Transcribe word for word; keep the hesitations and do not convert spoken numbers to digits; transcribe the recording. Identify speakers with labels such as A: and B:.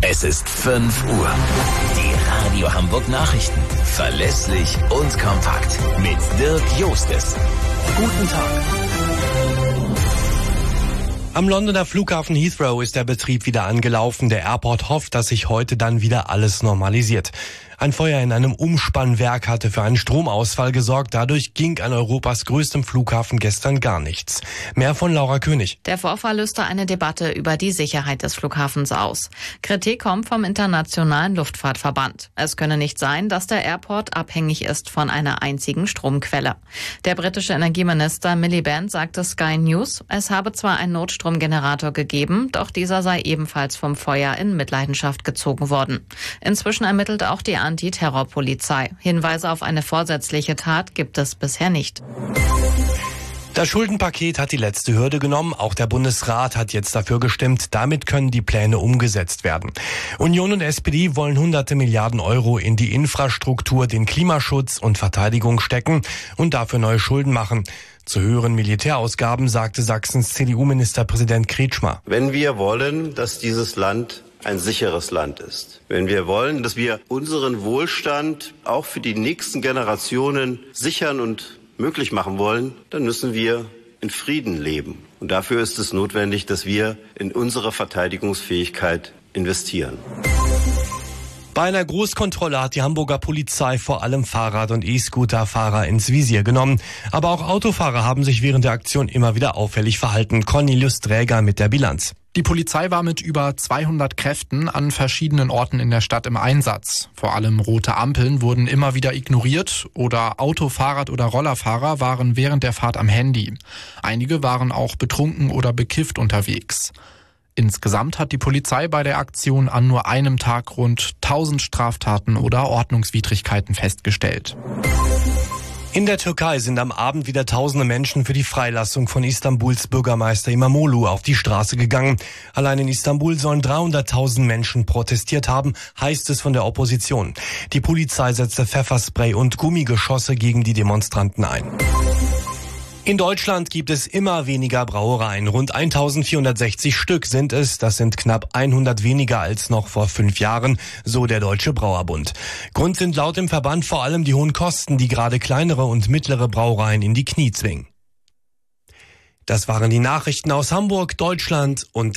A: Es ist fünf Uhr. Die Radio Hamburg Nachrichten. Verlässlich und kompakt. Mit Dirk Jostes. Guten Tag.
B: Am Londoner Flughafen Heathrow ist der Betrieb wieder angelaufen. Der Airport hofft, dass sich heute dann wieder alles normalisiert. Ein Feuer in einem Umspannwerk hatte für einen Stromausfall gesorgt. Dadurch ging an Europas größtem Flughafen gestern gar nichts. Mehr von Laura König.
C: Der Vorfall löste eine Debatte über die Sicherheit des Flughafens aus. Kritik kommt vom Internationalen Luftfahrtverband. Es könne nicht sein, dass der Airport abhängig ist von einer einzigen Stromquelle. Der britische Energieminister Miliband sagte Sky News, es habe zwar einen Notstromgenerator gegeben, doch dieser sei ebenfalls vom Feuer in Mitleidenschaft gezogen worden. Inzwischen ermittelt auch die Antiterrorpolizei. Hinweise auf eine vorsätzliche Tat gibt es bisher nicht.
B: Das Schuldenpaket hat die letzte Hürde genommen. Auch der Bundesrat hat jetzt dafür gestimmt. Damit können die Pläne umgesetzt werden. Union und S P D wollen hunderte Milliarden Euro in die Infrastruktur, den Klimaschutz und Verteidigung stecken und dafür neue Schulden machen. Zu höheren Militärausgaben sagte Sachsens C D U-Ministerpräsident Kretschmer.
D: Wenn wir wollen, dass dieses Land ein sicheres Land ist, wenn wir wollen, dass wir unseren Wohlstand auch für die nächsten Generationen sichern und möglich machen wollen, dann müssen wir in Frieden leben. Und dafür ist es notwendig, dass wir in unsere Verteidigungsfähigkeit investieren.
B: Bei einer Großkontrolle hat die Hamburger Polizei vor allem Fahrrad- und E-Scooter-Fahrer ins Visier genommen. Aber auch Autofahrer haben sich während der Aktion immer wieder auffällig verhalten. Cornelius Dräger mit der Bilanz.
E: Die Polizei war mit über zweihundert Kräften an verschiedenen Orten in der Stadt im Einsatz. Vor allem rote Ampeln wurden immer wieder ignoriert oder Auto-, Fahrrad- oder Rollerfahrer waren während der Fahrt am Handy. Einige waren auch betrunken oder bekifft unterwegs. Insgesamt hat die Polizei bei der Aktion an nur einem Tag rund tausend Straftaten oder Ordnungswidrigkeiten festgestellt.
B: In der Türkei sind am Abend wieder tausende Menschen für die Freilassung von Istanbuls Bürgermeister İmamoğlu auf die Straße gegangen. Allein in Istanbul sollen dreihunderttausend Menschen protestiert haben, heißt es von der Opposition. Die Polizei setzte Pfefferspray und Gummigeschosse gegen die Demonstranten ein. In Deutschland gibt es immer weniger Brauereien. Rund eintausendvierhundertsechzig Stück sind es. Das sind knapp hundert weniger als noch vor fünf Jahren, so der Deutsche Brauerbund. Grund sind laut dem Verband vor allem die hohen Kosten, die gerade kleinere und mittlere Brauereien in die Knie zwingen. Das waren die Nachrichten aus Hamburg, Deutschland und